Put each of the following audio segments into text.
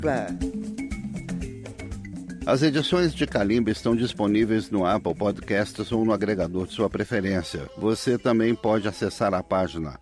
As edições de Kalimba estão disponíveis no Apple Podcasts ou no agregador de sua preferência. Você também pode acessar a página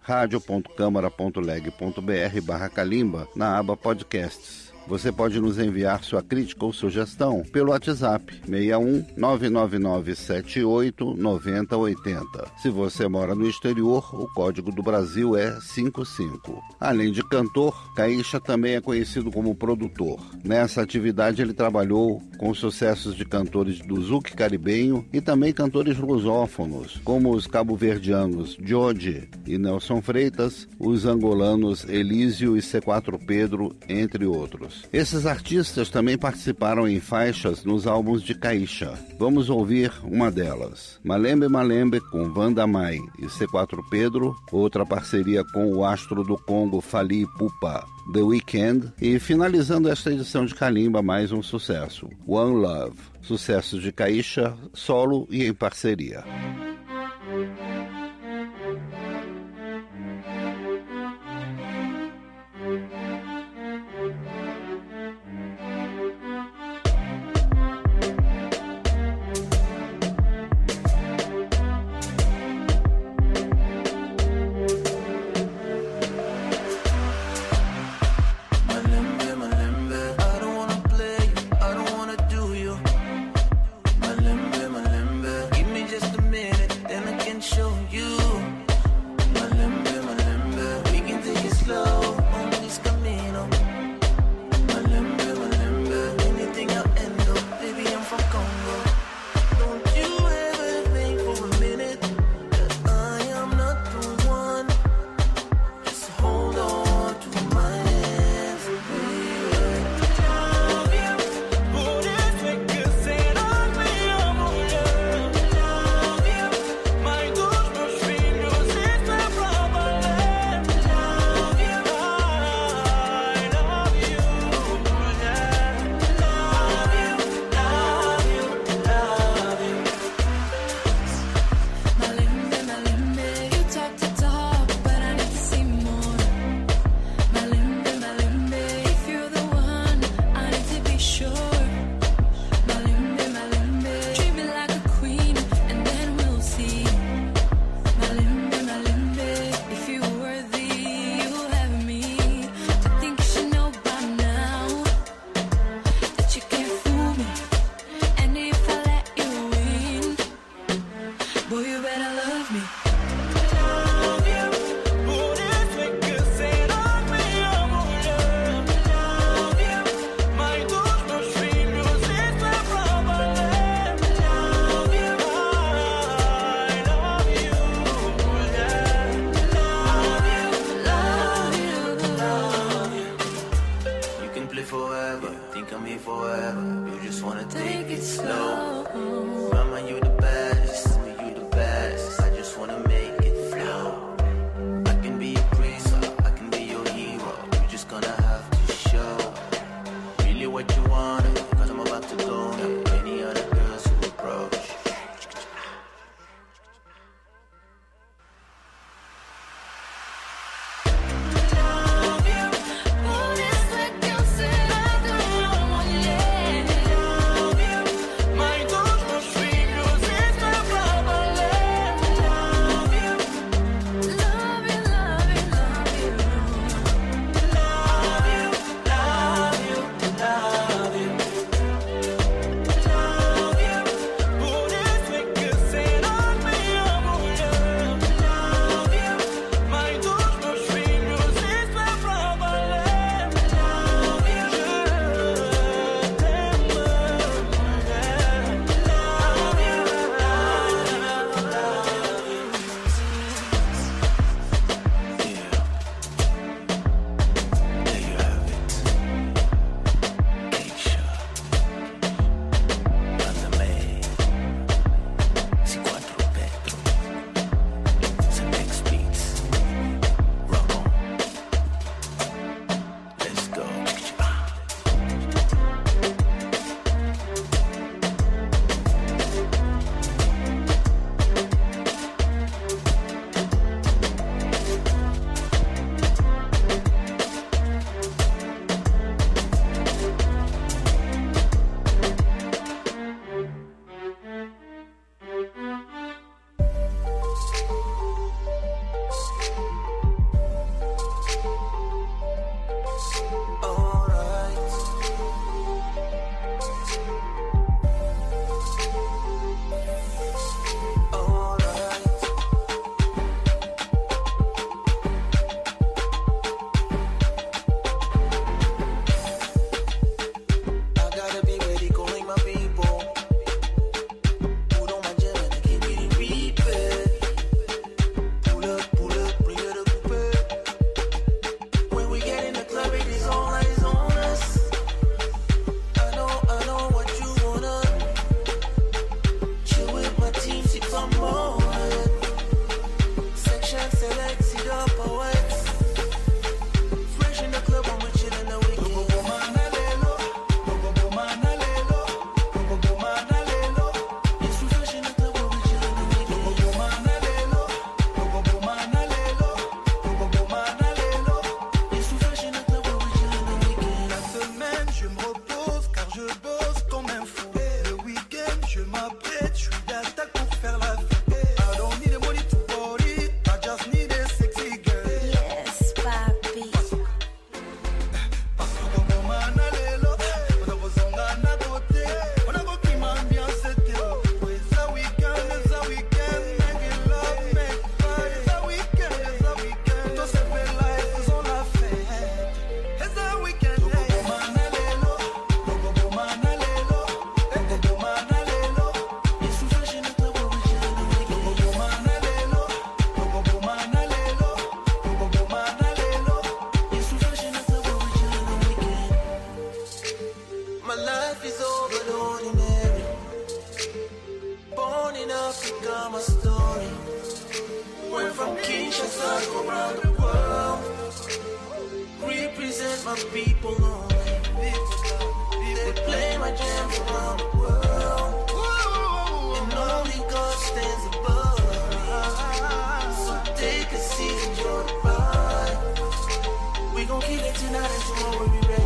radio.câmara.leg.br/Kalimba na aba Podcasts. Você pode nos enviar sua crítica ou sugestão pelo WhatsApp 61 999 78 9080. Se você mora no exterior, o código do Brasil é 55. Além de cantor, Caixa também é conhecido como produtor. Nessa atividade ele trabalhou com sucessos de cantores do zouk caribenho e também cantores lusófonos, como os cabo-verdianos Djodje e Nelson Freitas, os angolanos Elísio e C4 Pedro, entre outros. Esses artistas também participaram em faixas nos álbuns de Caixa. Vamos ouvir uma delas. Malembe Malembe com Vanda Mai e C4 Pedro, outra parceria com o astro do Congo Fally Ipupa, The Weeknd, e finalizando esta edição de Kalimba, mais um sucesso, One Love, sucessos de Caixa, solo e em parceria. life is overordinary. Born in Africa, my story. Went from Kinshasa around the world. Represent my people only. They play my jams around the world. And only God stands above me. So take a seat, enjoy the ride. We gon' kill it tonight and tomorrow we ready.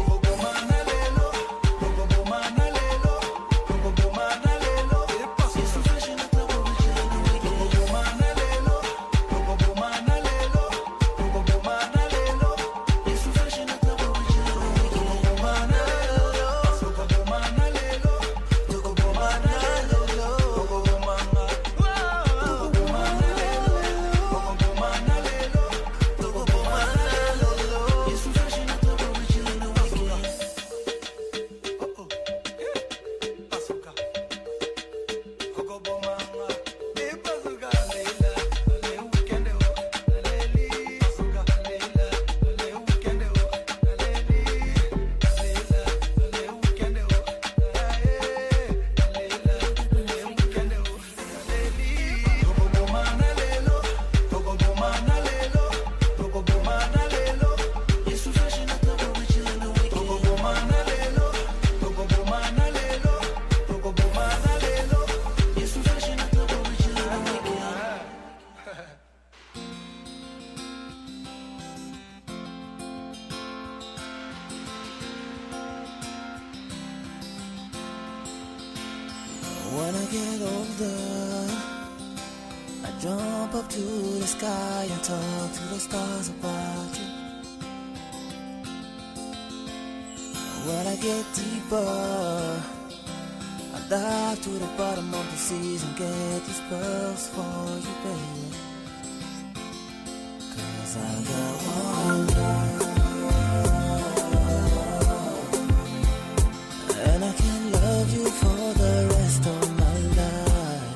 When I get older, I jump up to the sky and talk to the stars about you. When I get deeper, I dive to the bottom of the seas and get these pearls for you, baby. 'Cause I got one love, and I can love you for the rest of my life.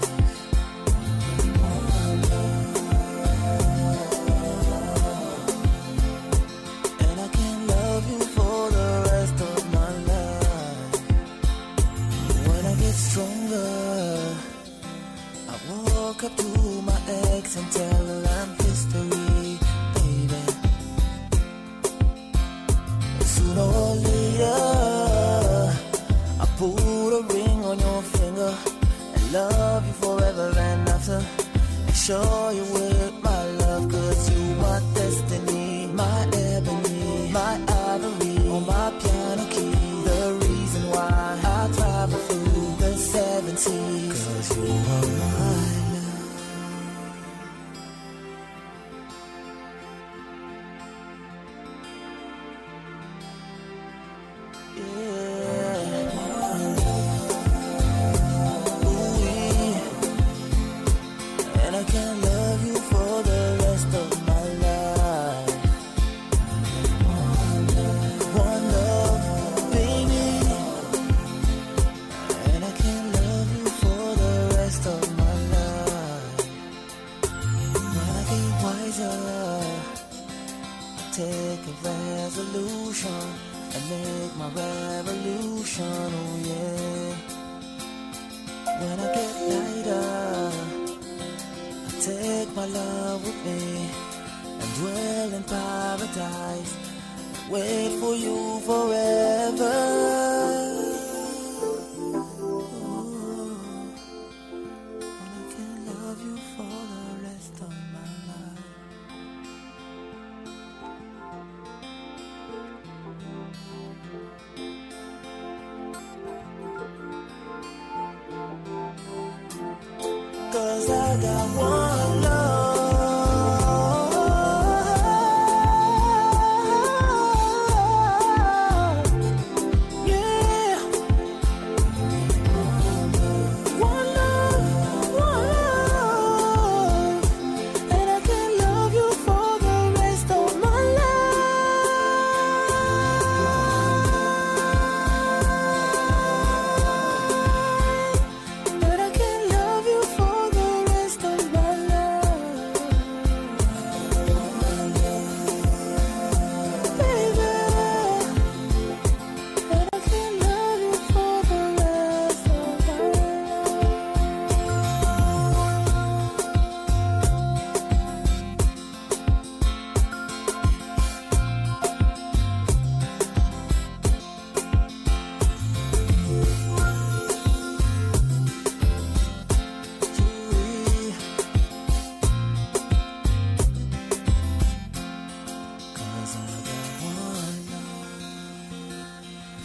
And I can love you for the rest of my life. When I get stronger, I walk up to my ex and tell her I'm history, baby. Sooner or later, put a ring on your finger and love you forever and after. And show you with my love, 'cause you my destiny, my ebony, my ivory, on my piano key. The reason why I travel through the 7 seas, 'cause you are my love. Take a resolution and make my revolution, oh yeah. When I get lighter, I take my love with me and dwell in paradise, wait for you forever. Cause I got one love, yeah. One love, and I can love you for the rest of my life. But I can love you for the rest of my life.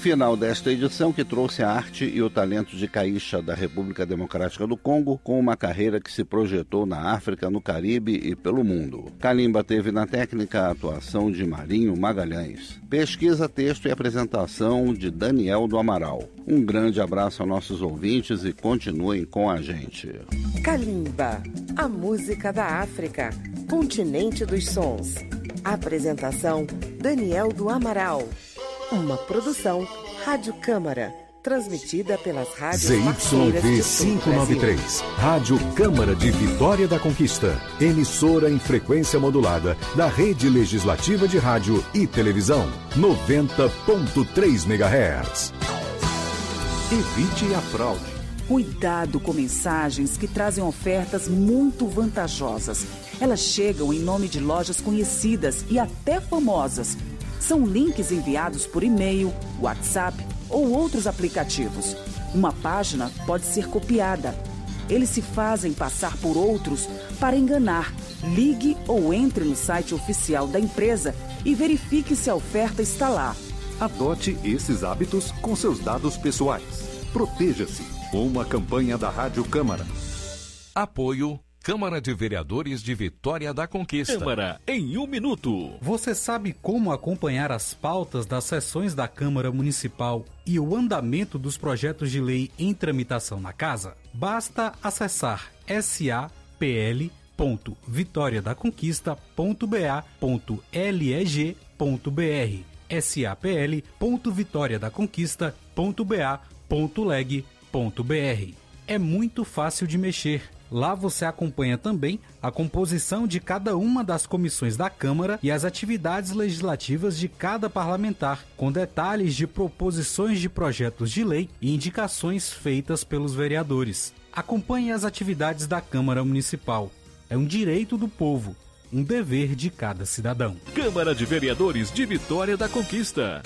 Final desta edição que trouxe a arte e o talento de Caixa da República Democrática do Congo, com uma carreira que se projetou na África, no Caribe e pelo mundo. Kalimba teve na técnica a atuação de Marinho Magalhães. Pesquisa, texto e apresentação de Daniel do Amaral. Um grande abraço a nossos ouvintes e continuem com a gente. Kalimba, a música da África, continente dos sons. Apresentação Daniel do Amaral. Uma produção Rádio Câmara, transmitida pelas rádios ZYV 593, Rádio Câmara de Vitória da Conquista, emissora em frequência modulada da Rede Legislativa de Rádio e Televisão, 90.3 MHz. Evite a fraude. Cuidado com mensagens que trazem ofertas muito vantajosas. Elas chegam em nome de lojas conhecidas e até famosas. São links enviados por e-mail, WhatsApp ou outros aplicativos. Uma página pode ser copiada. Eles se fazem passar por outros para enganar. Ligue ou entre no site oficial da empresa e verifique se a oferta está lá. Adote esses hábitos com seus dados pessoais. Proteja-se. Uma campanha da Rádio Câmara. Apoio Câmara de Vereadores de Vitória da Conquista. Câmara em 1 minuto. Você sabe como acompanhar as pautas das sessões da Câmara Municipal e o andamento dos projetos de lei em tramitação na Casa? Basta acessar sapl.vitoriadaconquista.ba.leg.br sapl.vitoriadaconquista.ba.leg.br. É muito fácil de mexer. Lá você acompanha também a composição de cada uma das comissões da Câmara e as atividades legislativas de cada parlamentar, com detalhes de proposições de projetos de lei e indicações feitas pelos vereadores. Acompanhe as atividades da Câmara Municipal. É um direito do povo, um dever de cada cidadão. Câmara de Vereadores de Vitória da Conquista.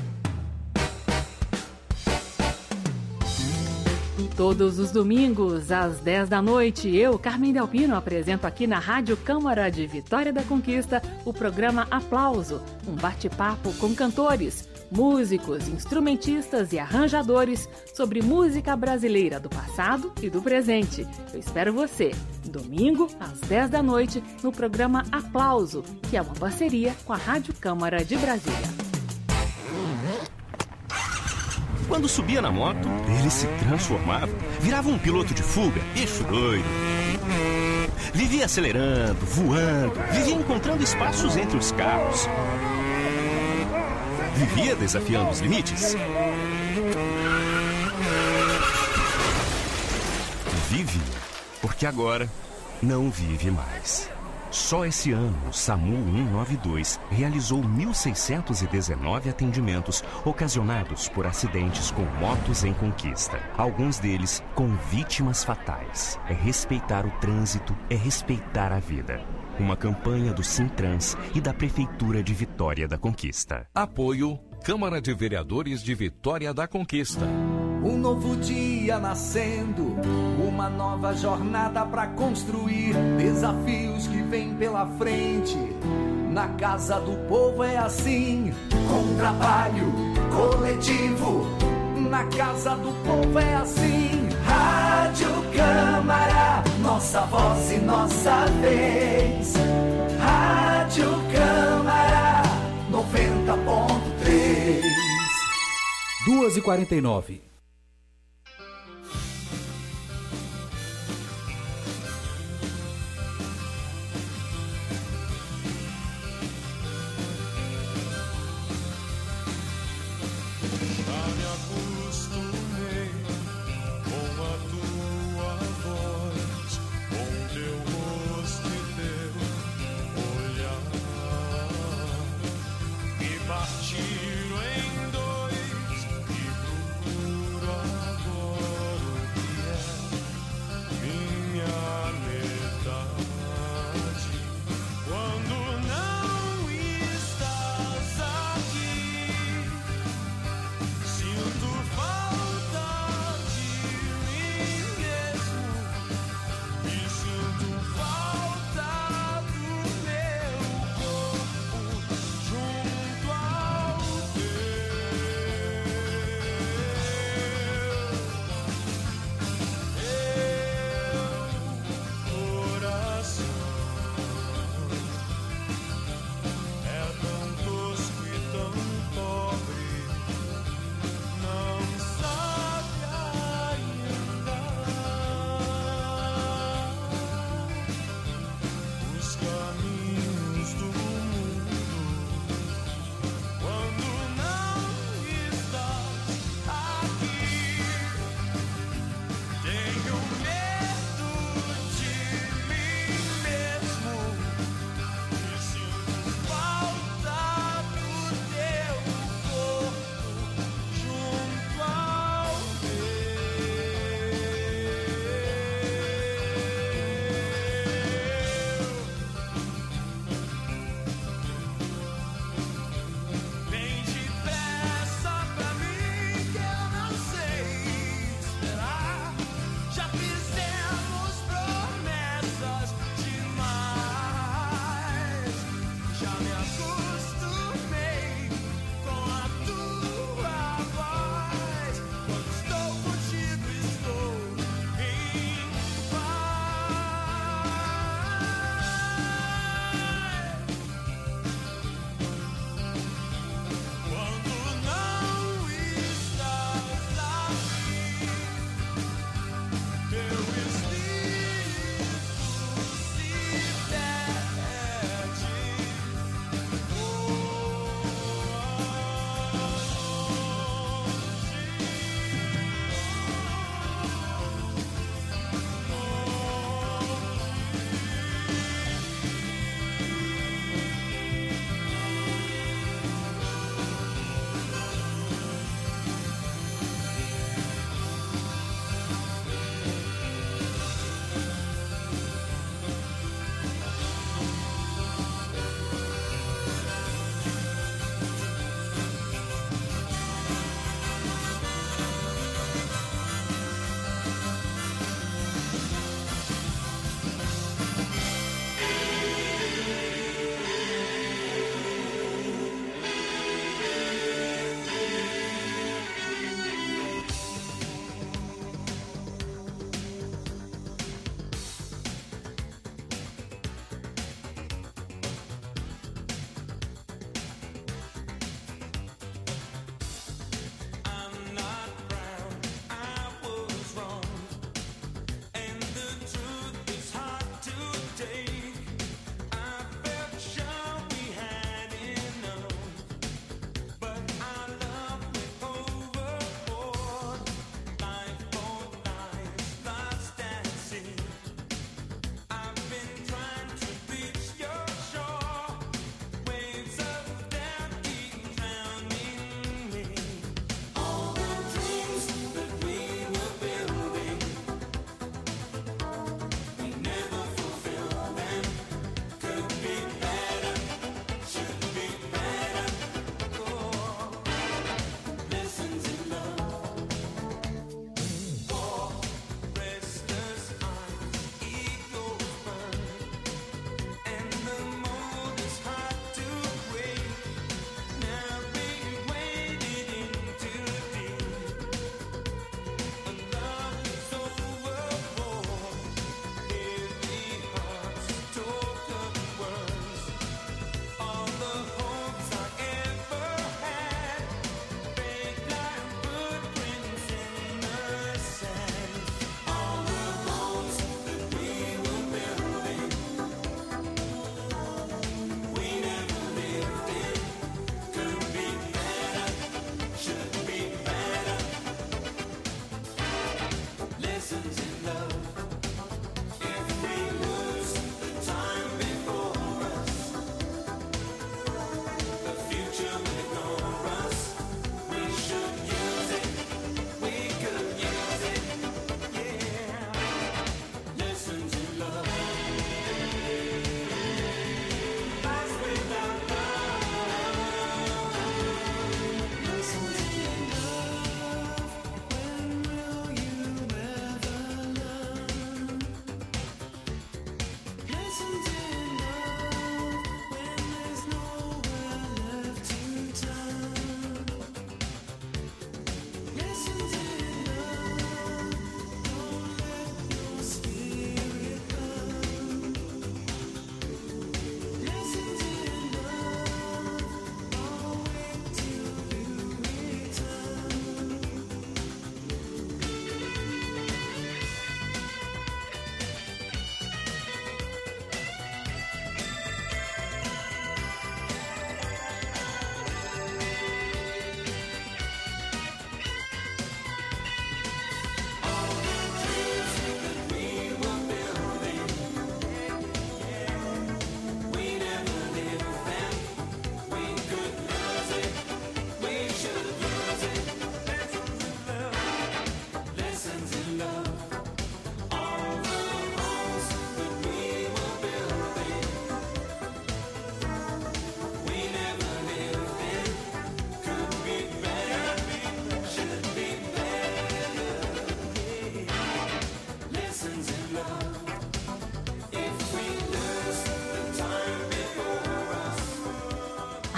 Todos os domingos, às 10 da noite, eu, Carmen Delpino, apresento aqui na Rádio Câmara de Vitória da Conquista o programa Aplauso, um bate-papo com cantores, músicos, instrumentistas e arranjadores sobre música brasileira do passado e do presente. Eu espero você, domingo, às 10 da noite, no programa Aplauso, que é uma parceria com a Rádio Câmara de Brasília. Quando subia na moto, ele se transformava, virava um piloto de fuga, bicho doido. Vivia acelerando, voando, vivia encontrando espaços entre os carros. Vivia desafiando os limites. Vive, porque agora não vive mais. Só esse ano, o SAMU 192 realizou 1.619 atendimentos ocasionados por acidentes com motos em conquista. Alguns deles com vítimas fatais. É respeitar o trânsito, é respeitar a vida. Uma campanha do Sintrans e da Prefeitura de Vitória da Conquista. Apoio Câmara de Vereadores de Vitória da Conquista. Um novo dia nascendo, uma nova jornada para construir, desafios que vêm pela frente. Na Casa do Povo é assim, com trabalho coletivo. Na Casa do Povo é assim. Rádio Câmara, nossa voz e nossa vez. Rádio Câmara 90.3. 2h49. Partiram em dois e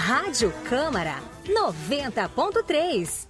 Rádio Câmara 90.3.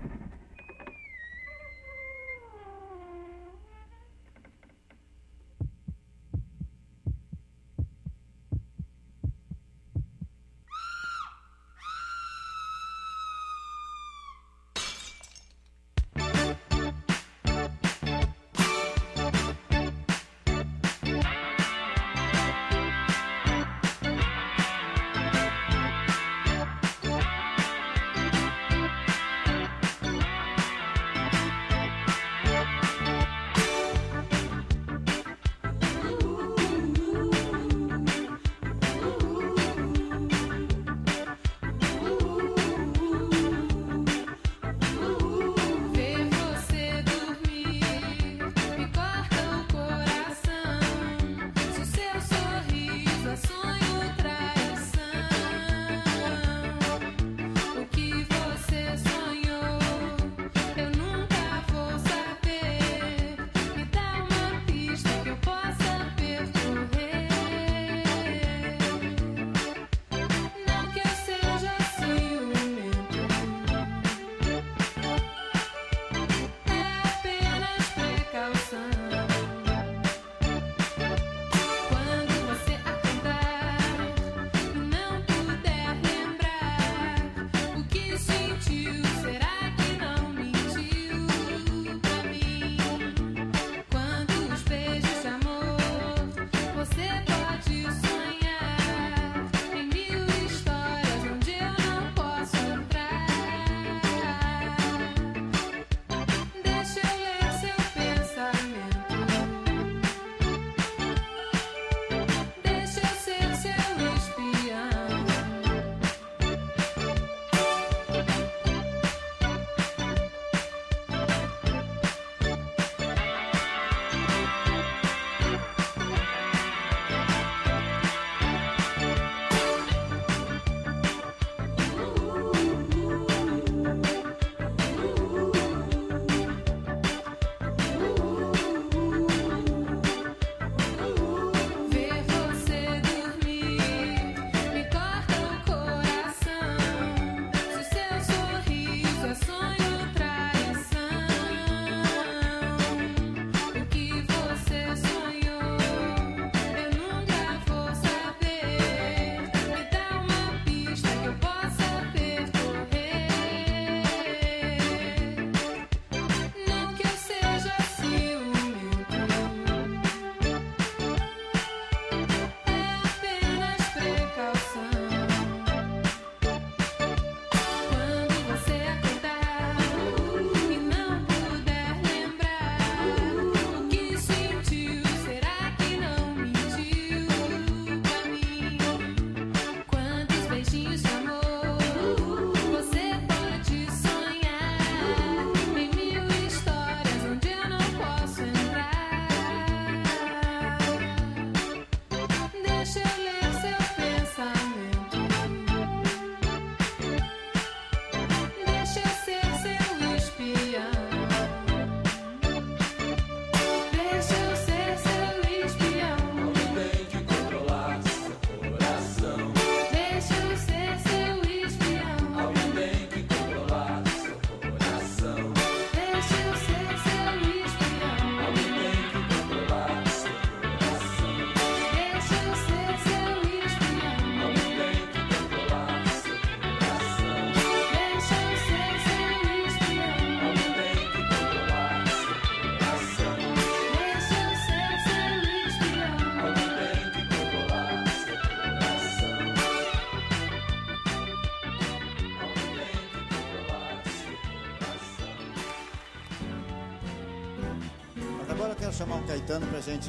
Agora eu quero chamar um Caetano pra gente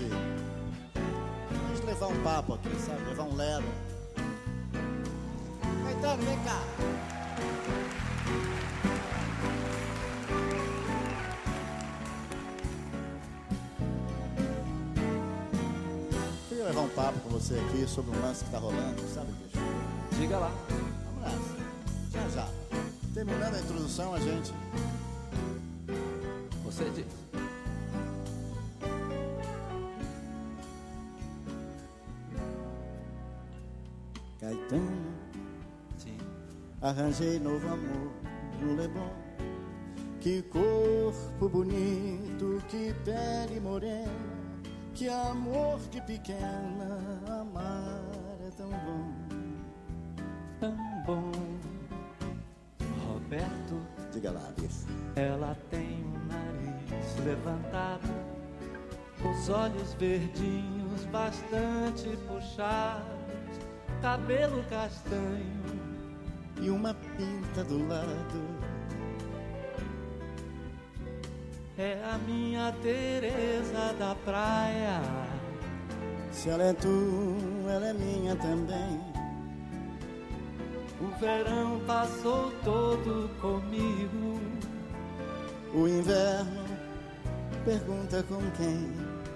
levar um papo aqui, sabe? Levar um lero. Caetano, vem cá. Queria levar um papo com você aqui sobre um lance que tá rolando, sabe, bicho? Diga lá. Vamos nessa. Já, já. Terminando a introdução, a gente... Você diz. Caetano, sim, arranjei novo amor no Leblon. Que corpo bonito, que pele morena, que amor de pequena, amar é tão bom. Tão bom. Roberto, diga lá, bicho. Ela tem o nariz levantado, os olhos verdinhos bastante puxados, cabelo castanho e uma pinta do lado. É a minha Teresa da praia. Se ela é tu, ela é minha também. O verão passou todo comigo. O inverno pergunta com quem.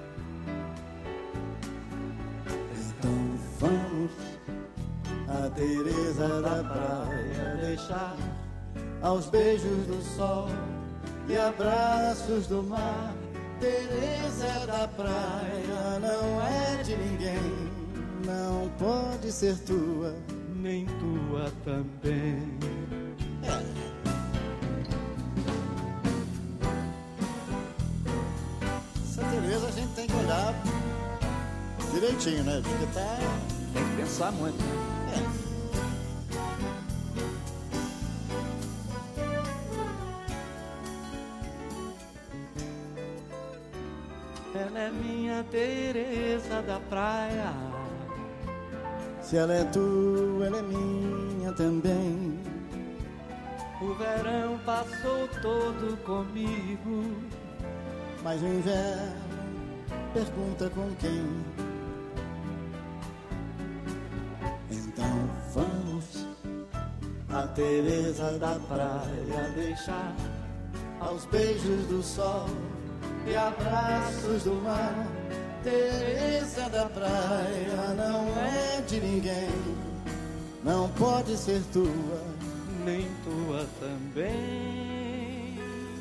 Então vamos a Teresa da praia deixar aos beijos do sol e abraços do mar. Teresa da praia não é de ninguém, não pode ser tua, nem tua também. Essa Teresa a gente tem que olhar direitinho, né? Porque tá... Tem que pensar muito. Ela é minha Teresa da praia. Se ela é tua, ela é minha também. O verão passou todo comigo, mas o inverno pergunta com quem. Então vamos a Teresa da praia deixar aos beijos do sol e abraços do mar. Teresa da praia não é de ninguém, não pode ser tua, nem tua também.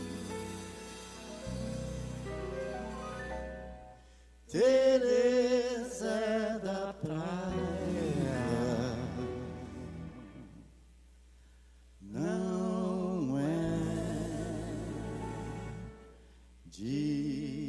Teresa da praia não é de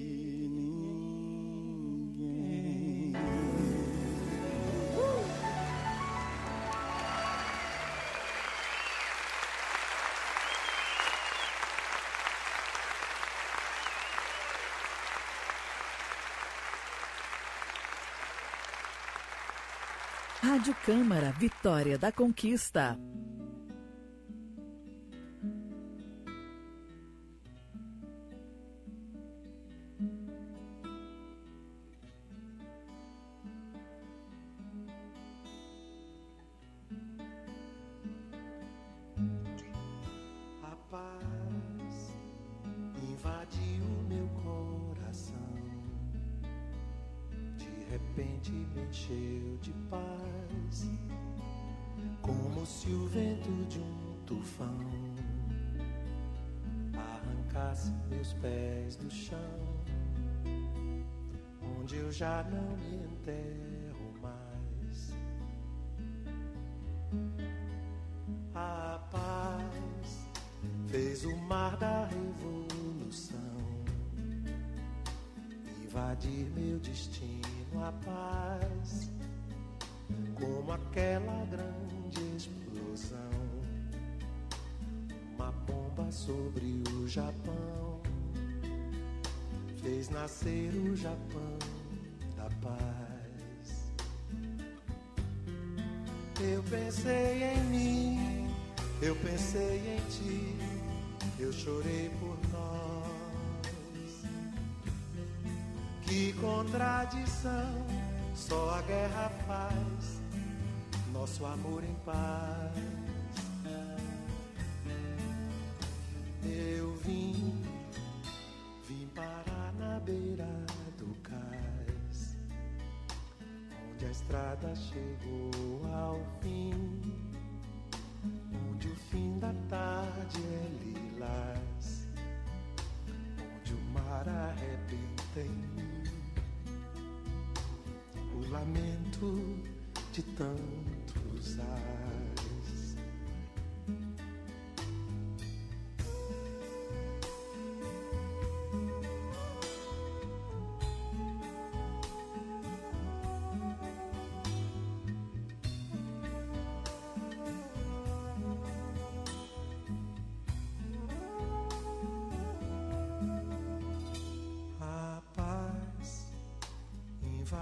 Rádio Câmara, Vitória da Conquista. A paz invadiu meu coração, de repente me encheu de paz, como se o vento de um tufão arrancasse meus pés do chão, onde eu já não me enterro mais. A paz fez o mar da revolução invadir meu destino. A paz, como aquela grande explosão, uma bomba sobre o Japão, fez nascer o Japão da paz. Eu pensei em mim, eu pensei em ti, eu chorei por nós. Que contradição, só a guerra faz nosso amor em paz. Eu vim parar na beira do cais, onde a estrada chegou ao fim, onde o fim da tarde é lilás, onde o mar arrebenta em mim, o lamento de tantos ais.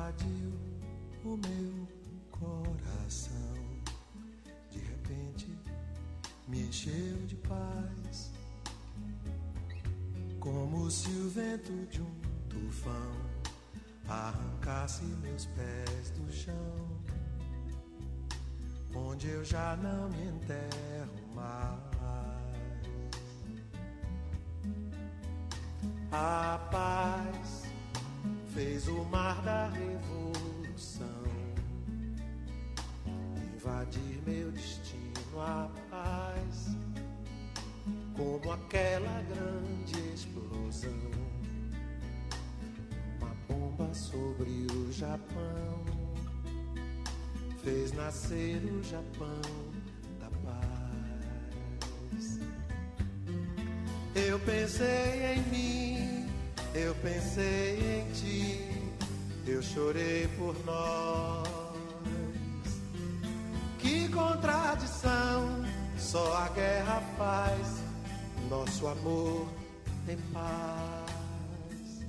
invadiu o meu coração. De repente me encheu de paz, como se o vento de um tufão arrancasse meus pés do chão, onde eu já não me enterro mais. A paz fez o mar da revolução invadir meu destino. A paz, como aquela grande explosão, uma bomba sobre o Japão, fez nascer o Japão da paz. Eu pensei em mim, eu pensei em ti, eu chorei por nós. Que contradição, só a guerra faz nosso amor em paz.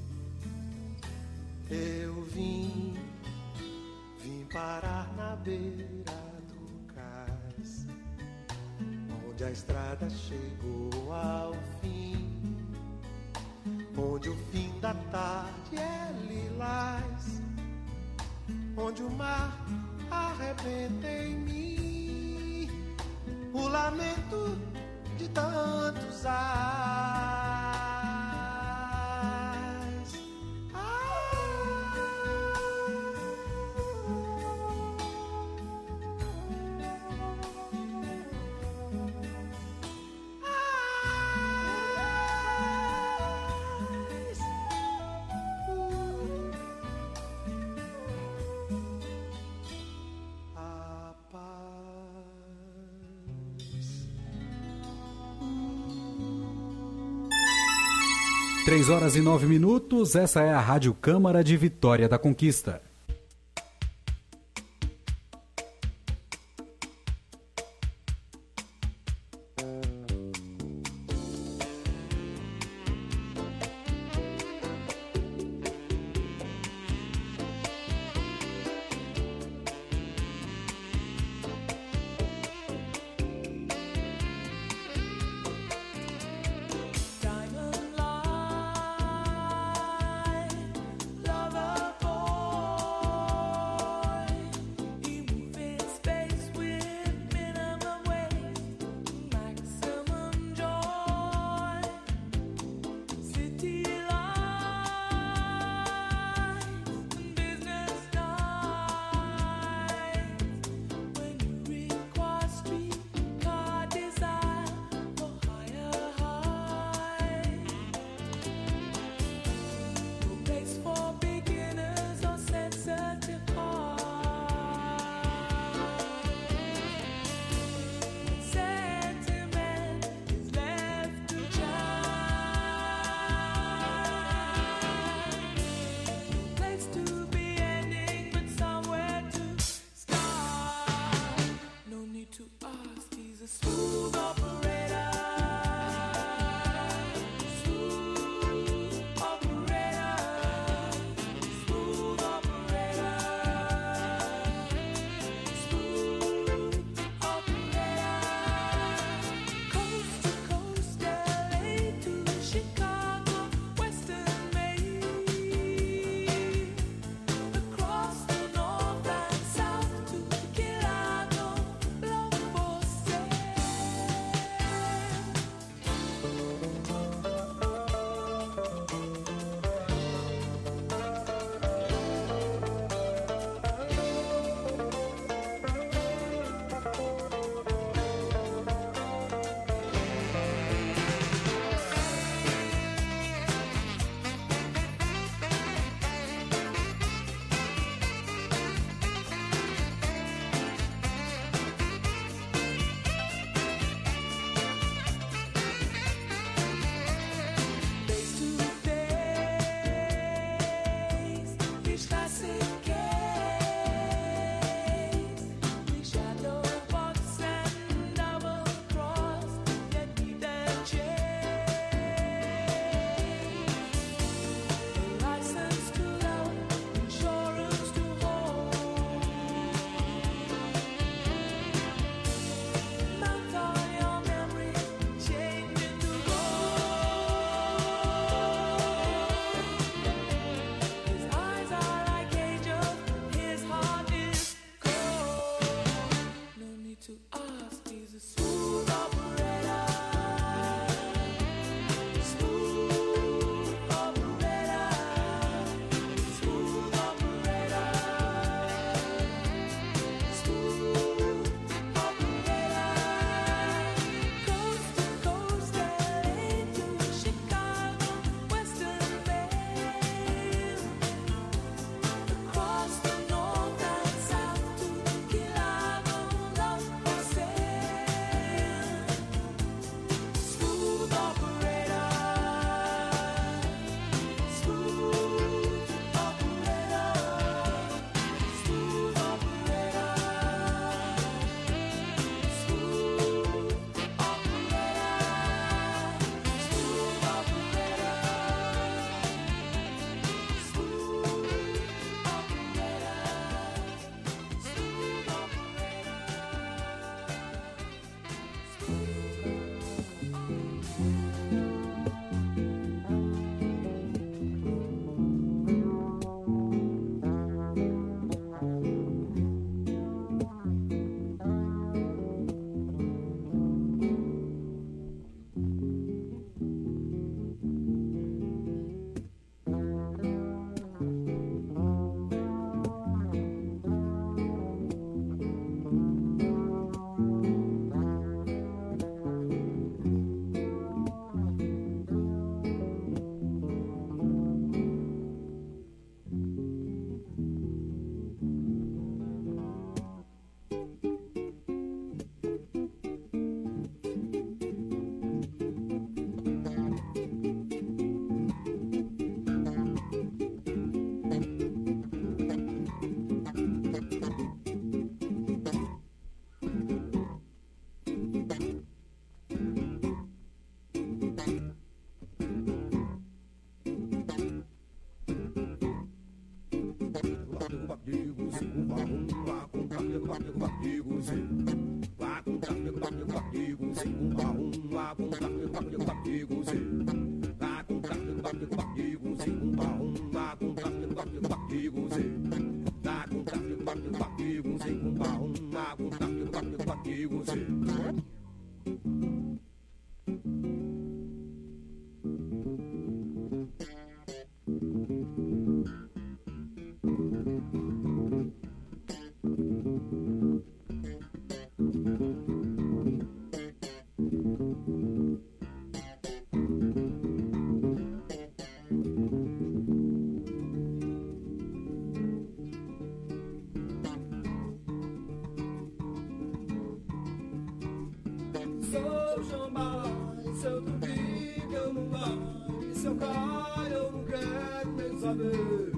Eu vim parar na beira do cais, onde a estrada chegou ao fim, onde o fim da tarde é lilás, onde o mar arrebenta em mim o lamento de tantos ais. A paz. 3h09, essa é a Rádio Câmara de Vitória da Conquista. Diamond light, lover boy, you move in space with minimum waste, maximum joy. City lights, business nights, when you require streetcar design for higher heights. No place for beginners or sensitive hearts. Sentiment is left to chance. No place to be ending, but somewhere to start. No need to ask, he's a smooth operator. Smooth operator. Smooth operator. Smooth operator. Coast to coast, LA to Chicago, Western Maine. Across the north and south to Chicago, love for sale. não ganho, e se eu caio eu não quero nem saber.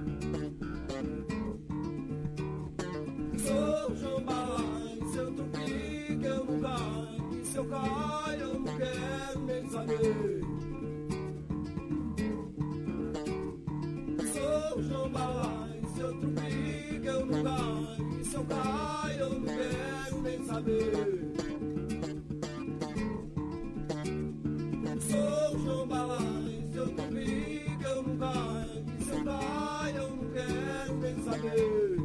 Sou jambalaya, se eu trupique eu não ganho, e se eu caio eu não quero nem saber. Sou jambalaya, se eu trupique eu não ganho, e se eu caio eu não quero nem saber. Sou jambalaya, se eu trupique eu não ganho, e se eu caio eu não quero nem saber.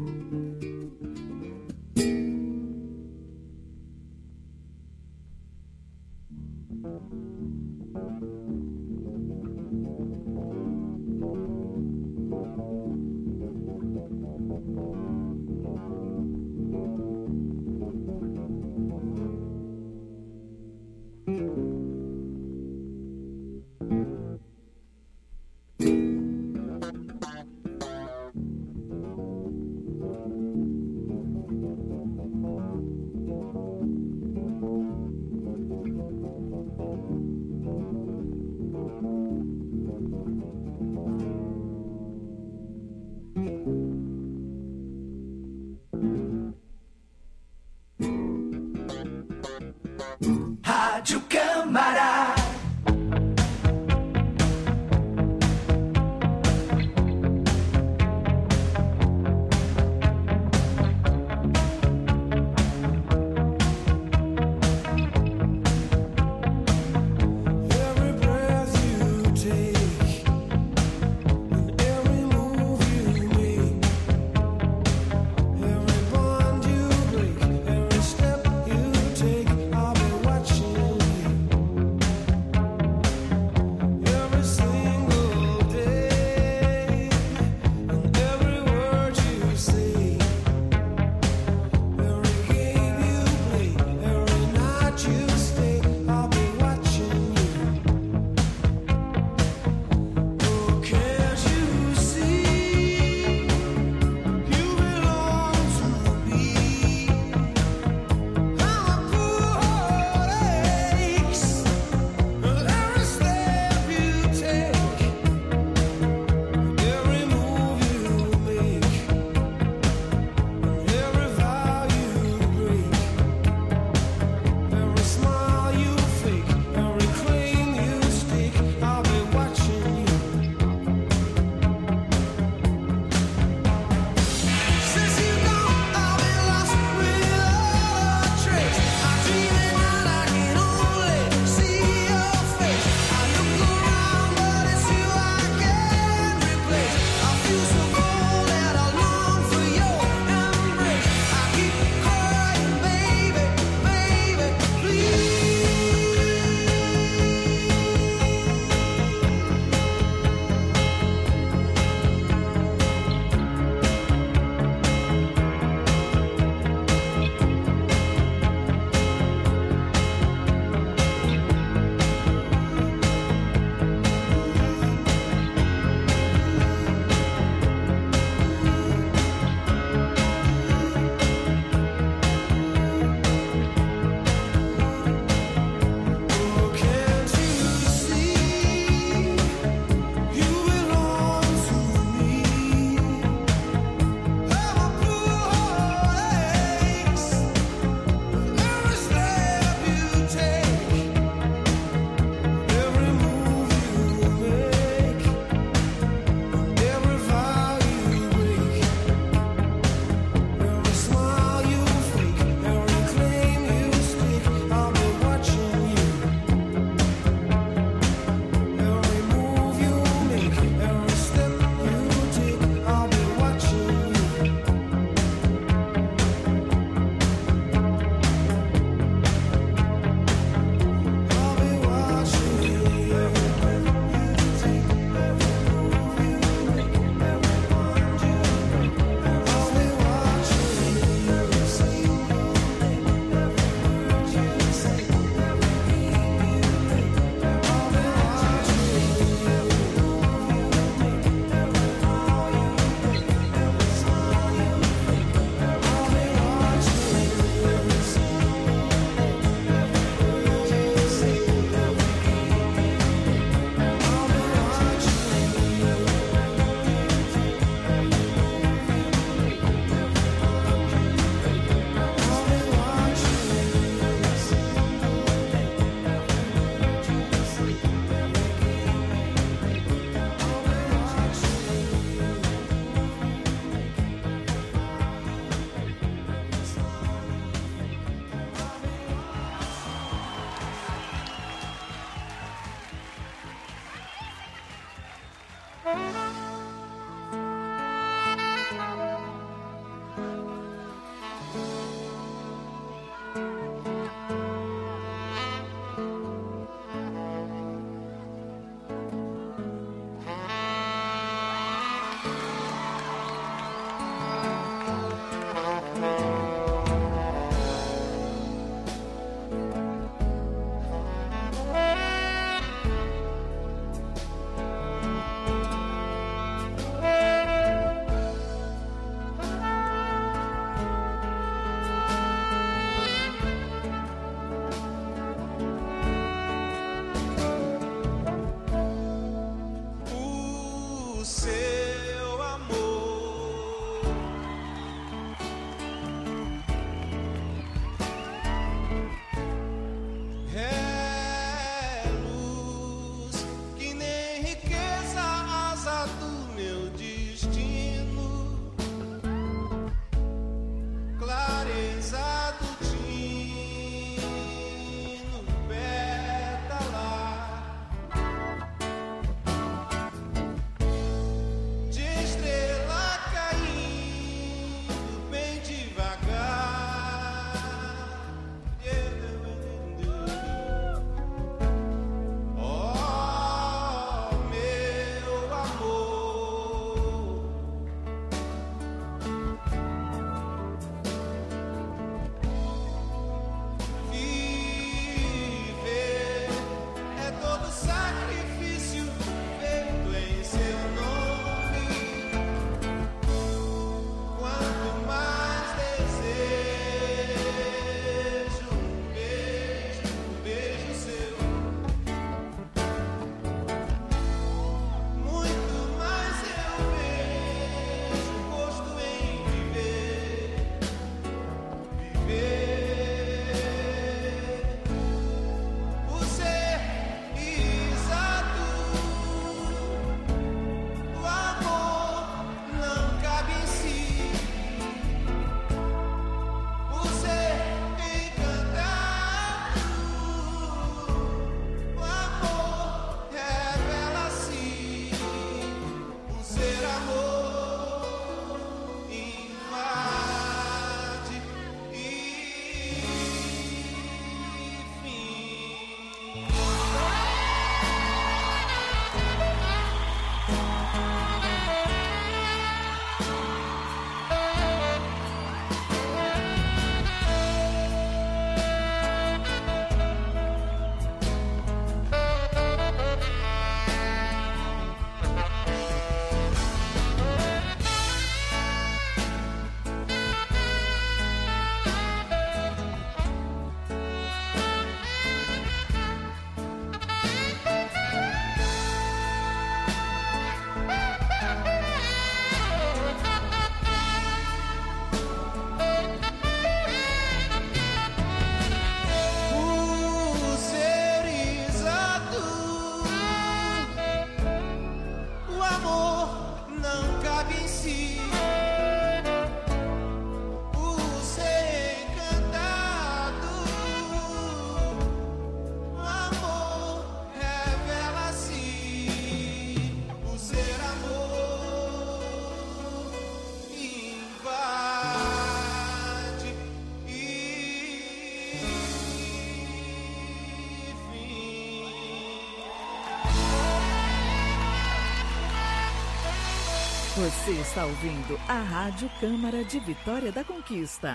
Você está ouvindo a Rádio Câmara de Vitória da Conquista.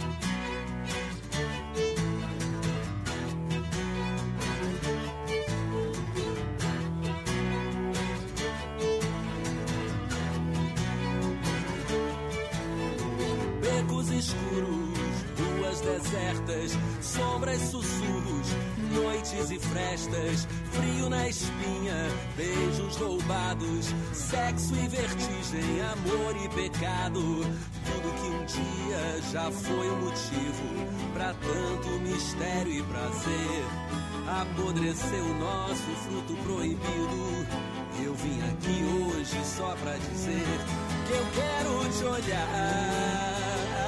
Becos escuros, ruas desertas, sombras, sussurros, noites e frestas, frio na espinha, beijos roubados, sexo e vertigem, amor e pecado. Tudo que um dia já foi um motivo pra tanto mistério e prazer. Apodreceu o nosso fruto proibido. Eu vim aqui hoje só pra dizer que eu quero te olhar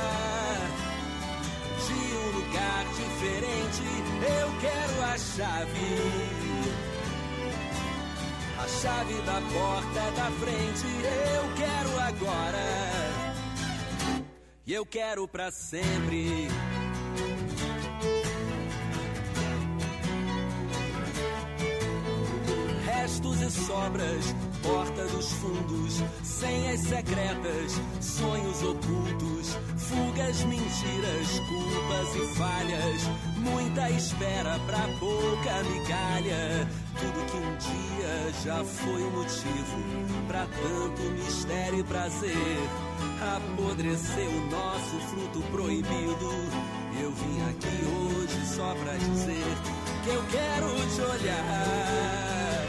de um lugar diferente. Eu quero a chave chave da porta da frente eu quero agora. E eu quero pra sempre. Restos e sobras, porta dos fundos, senhas secretas, sonhos ocultos, fugas, mentiras, culpas e falhas, muita espera pra pouca migalha. Tudo que um dia já foi um motivo pra tanto mistério e prazer. Apodreceu o nosso fruto proibido. Eu vim aqui hoje só pra dizer que eu quero te olhar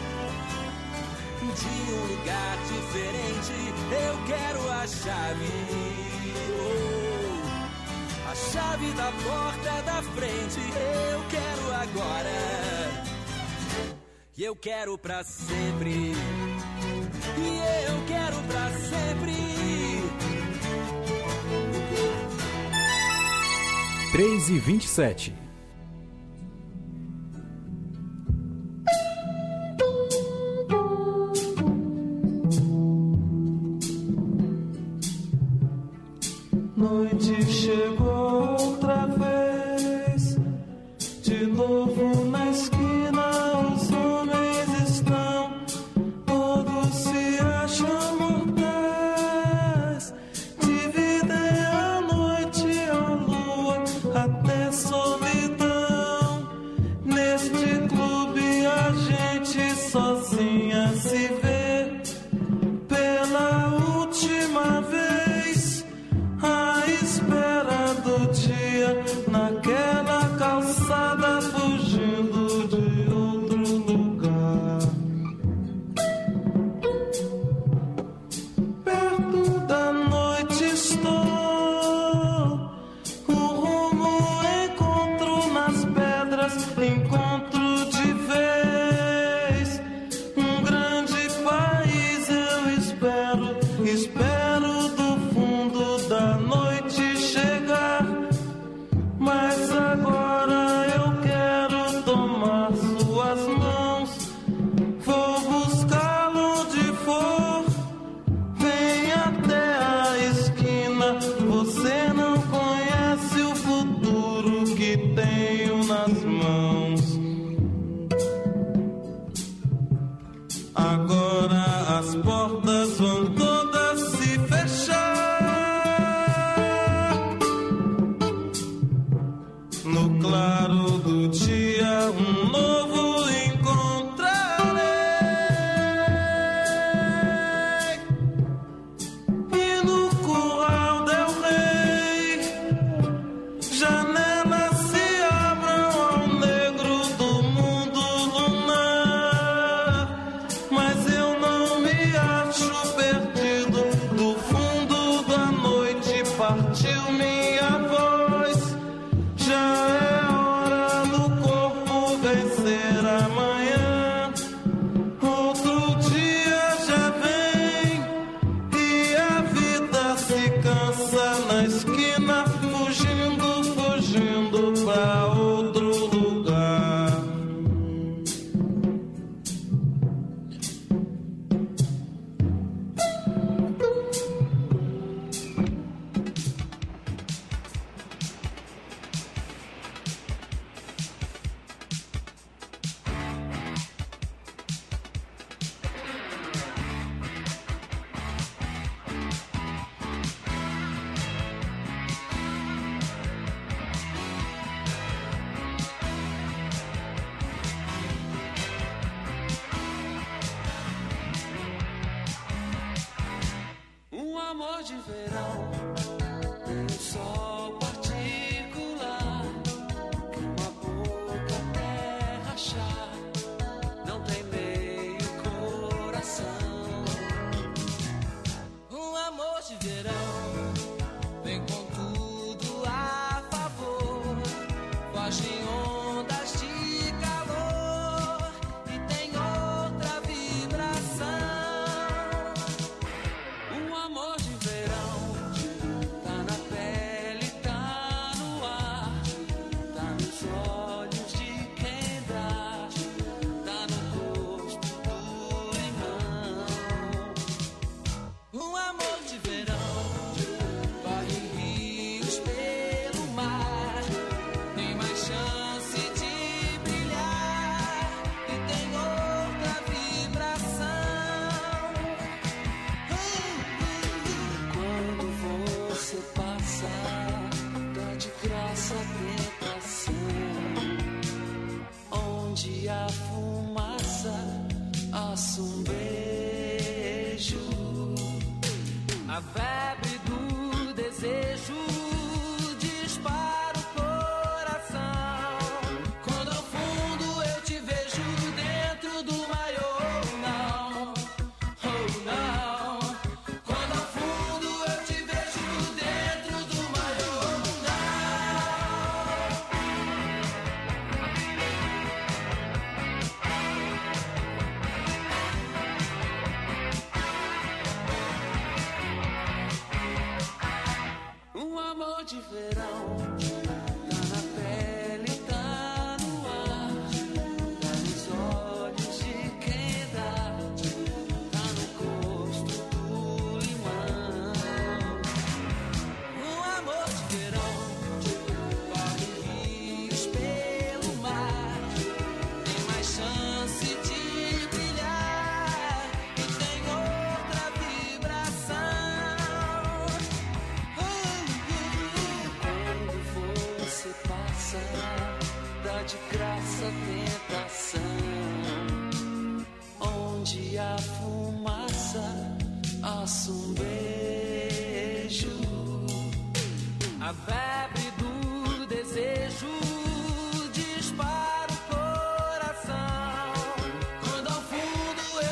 de um lugar diferente. Eu quero a chave, a chave da porta da frente. Eu quero agora. E eu quero pra sempre. E eu quero pra sempre. 3h27. Noite chegou outra vez, de novo na esquina os homens estão, todos se acham mortais, dividem a noite a lua até solidão. Neste clube a gente sozinha se vê pela última vez, à espera do dia, naquela calçada, fugindo de outro lugar. Perto da noite estou, o rumo encontro nas pedras, encontro de vez. Um grande país eu espero, espero do fundo da noite chegar. Mas agora eu quero tomar suas mãos, vou buscá-lo onde for. Vem até a esquina, você não conhece o futuro que tenho nas mãos. Agora as portas vão todas se fechar. No claro do dia, um novo encontrarei. E no curral del rei, janelas se abram ao negro do mundo lunar. Mas eu não me acho perdido, do fundo da noite partiu minha voz. Já é hora do corpo vencer amanhã. Outro dia já vem e a vida se cansa na esquina, fugindo, fugindo pra outro lugar. Um amor de verão, um sol particular, que uma boca até rachar, não tem meio coração. Um amor de verão, vem com tudo a favor, foge em ondas de calor e tem outra vibração. Um amor de verão, um beijo, a febre do desejo dispara o coração. Quando ao fundo eu te vejo dentro do maiô, não, oh não. Quando ao fundo eu te vejo dentro do maiô, não. Um amor de verão, tá na pele, tá no ar, tá nos olhos de quem dá, tá no gosto do limão. Um amor de verão, corre rios pelo mar, tem mais chance de brilhar e tem outra vibração. Quando você passa, dá de graça a tentação. Onde a fumaça assa um beijo, a febre do desejo